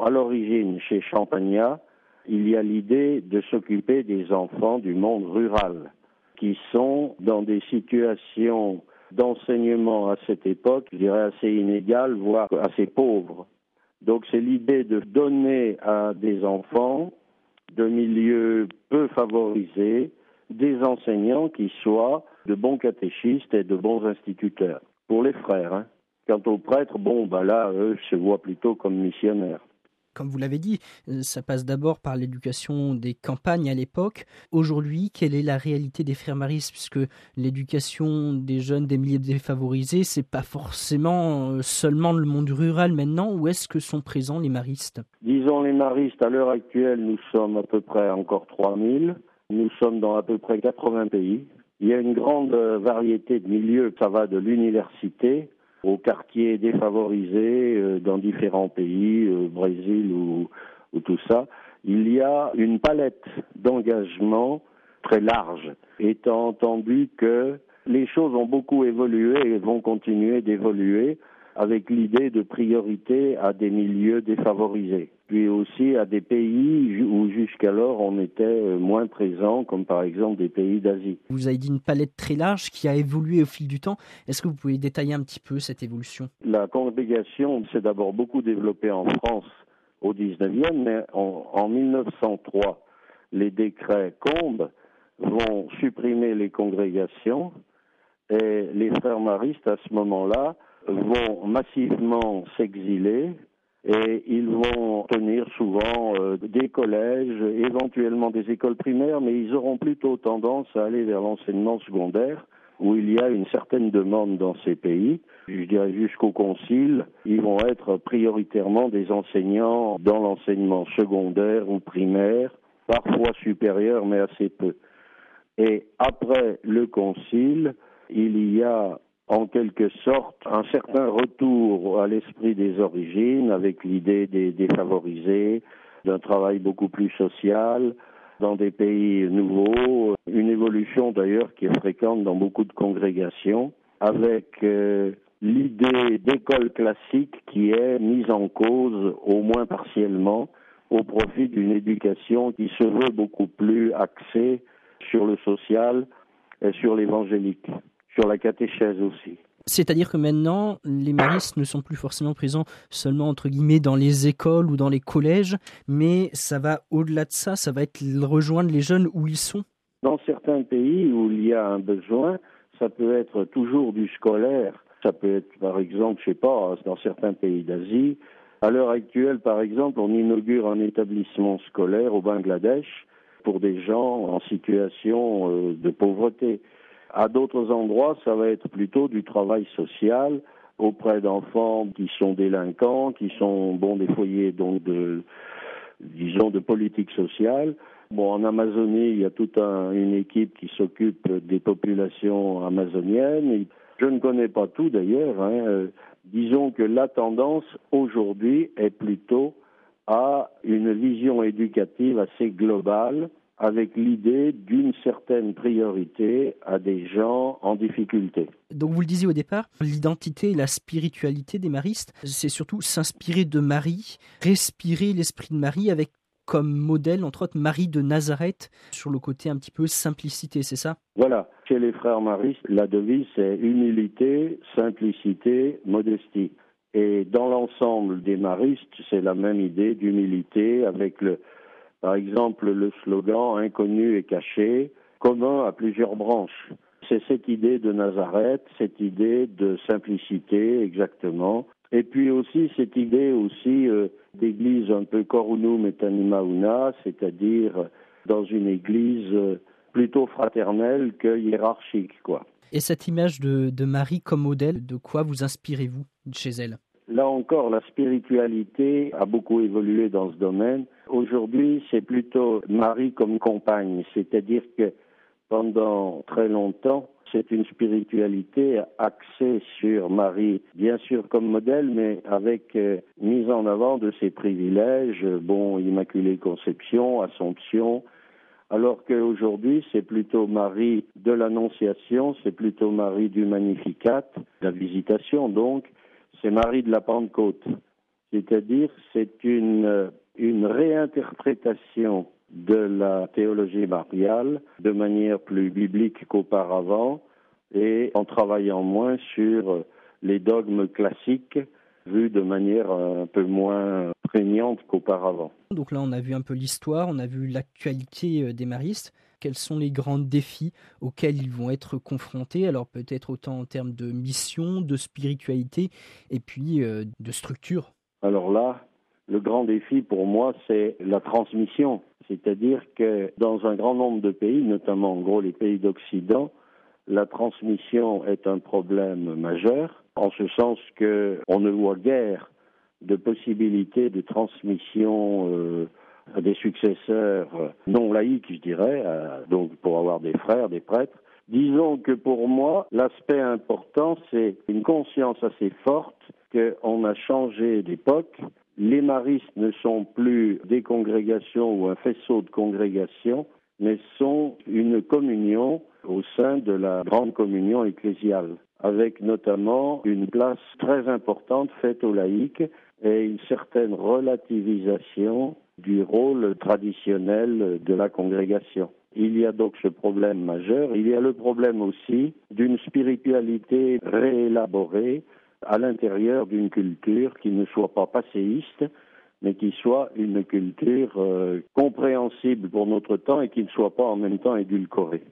À l'origine, chez Champagnat, il y a l'idée de s'occuper des enfants du monde rural, qui sont dans des situations d'enseignement à cette époque, je dirais assez inégales, voire assez pauvres. Donc c'est l'idée de donner à des enfants de milieux peu favorisés des enseignants qui soient de bons catéchistes et de bons instituteurs. Pour les frères, hein. Quant aux prêtres, là, eux, se voient plutôt comme missionnaires. Comme vous l'avez dit, ça passe d'abord par l'éducation des campagnes à l'époque. Aujourd'hui, quelle est la réalité des frères maristes? Puisque l'éducation des jeunes des milieux défavorisés, c'est pas forcément seulement le monde rural maintenant. Où est-ce que sont présents les maristes? Disons les maristes, à l'heure actuelle, nous sommes à peu près encore 3000. Nous sommes dans à peu près 80 pays. Il y a une grande variété de milieux. Ça va de l'université aux quartiers défavorisés dans différents pays, Brésil ou tout ça. Il y a une palette d'engagement très large, étant entendu que les choses ont beaucoup évolué et vont continuer d'évoluer avec l'idée de priorité à des milieux défavorisés, puis aussi à des pays où jusqu'alors on était moins présent, comme par exemple des pays d'Asie. Vous avez dit une palette très large qui a évolué au fil du temps. Est-ce que vous pouvez détailler un petit peu cette évolution? La congrégation s'est d'abord beaucoup développée en France au 19e, mais en 1903, les décrets Combes vont supprimer les congrégations et les frères maristes, à ce moment-là, vont massivement s'exiler et ils vont tenir souvent des collèges, éventuellement des écoles primaires, mais ils auront plutôt tendance à aller vers l'enseignement secondaire, où il y a une certaine demande dans ces pays. Je dirais jusqu'au concile, ils vont être prioritairement des enseignants dans l'enseignement secondaire ou primaire, parfois supérieur, mais assez peu. Et après le concile, il y a en quelque sorte un certain retour à l'esprit des origines, avec l'idée des défavorisés, d'un travail beaucoup plus social, dans des pays nouveaux, une évolution d'ailleurs qui est fréquente dans beaucoup de congrégations, avec l'idée d'école classique qui est mise en cause, au moins partiellement, au profit d'une éducation qui se veut beaucoup plus axée sur le social et sur l'évangélique, sur la catéchèse aussi. C'est-à-dire que maintenant, les maristes ne sont plus forcément présents seulement, entre guillemets, dans les écoles ou dans les collèges, mais ça va au-delà de ça, ça va être rejoindre les jeunes où ils sont. Dans certains pays où il y a un besoin, ça peut être toujours du scolaire. Ça peut être, par exemple, dans certains pays d'Asie. À l'heure actuelle, par exemple, on inaugure un établissement scolaire au Bangladesh pour des gens en situation de pauvreté. À d'autres endroits, ça va être plutôt du travail social auprès d'enfants qui sont délinquants, qui sont des foyers donc de politique sociale. En Amazonie, il y a toute une équipe qui s'occupe des populations amazoniennes. Je ne connais pas tout d'ailleurs. Disons que la tendance aujourd'hui est plutôt à une vision éducative assez globale, avec l'idée d'une certaine priorité à des gens en difficulté. Donc vous le disiez au départ, l'identité et la spiritualité des maristes, c'est surtout s'inspirer de Marie, respirer l'esprit de Marie avec comme modèle, entre autres, Marie de Nazareth, sur le côté un petit peu simplicité, c'est ça? Voilà. Chez les frères maristes, la devise, c'est humilité, simplicité, modestie. Et dans l'ensemble des maristes, c'est la même idée d'humilité avec par exemple, le slogan « Inconnu et caché », commun à plusieurs branches. C'est cette idée de Nazareth, cette idée de simplicité, exactement. Et puis aussi cette idée d'église un peu corunum et anima una, c'est-à-dire dans une église plutôt fraternelle que hiérarchique, quoi. Et cette image de Marie comme modèle, de quoi vous inspirez-vous chez elle? Là encore, la spiritualité a beaucoup évolué dans ce domaine. Aujourd'hui, c'est plutôt Marie comme compagne, c'est-à-dire que pendant très longtemps, c'est une spiritualité axée sur Marie, bien sûr comme modèle, mais avec mise en avant de ses privilèges, Immaculée Conception, Assomption, alors qu'aujourd'hui, c'est plutôt Marie de l'Annonciation, c'est plutôt Marie du Magnificat, la Visitation donc, c'est Marie de la Pentecôte. c'est-à-dire c'est une réinterprétation de la théologie mariale de manière plus biblique qu'auparavant et en travaillant moins sur les dogmes classiques vus de manière un peu moins prégnante qu'auparavant. Donc là, on a vu un peu l'histoire, on a vu l'actualité des maristes. Quels sont les grands défis auxquels ils vont être confrontés? Alors peut-être autant en termes de mission, de spiritualité et puis de structure. Alors là, le grand défi pour moi, c'est la transmission. C'est-à-dire que dans un grand nombre de pays, notamment en gros les pays d'Occident, la transmission est un problème majeur, en ce sens qu'on ne voit guère de possibilité de transmission à des successeurs non laïcs, je dirais, donc pour avoir des frères, des prêtres. Disons que pour moi, l'aspect important, c'est une conscience assez forte qu'on a changé d'époque. Les maristes ne sont plus des congrégations ou un faisceau de congrégations, mais sont une communion au sein de la grande communion ecclésiale, avec notamment une place très importante faite aux laïcs et une certaine relativisation du rôle traditionnel de la congrégation. Il y a donc ce problème majeur. Il y a le problème aussi d'une spiritualité réélaborée à l'intérieur d'une culture qui ne soit pas passéiste, mais qui soit une culture compréhensible pour notre temps et qui ne soit pas en même temps édulcorée.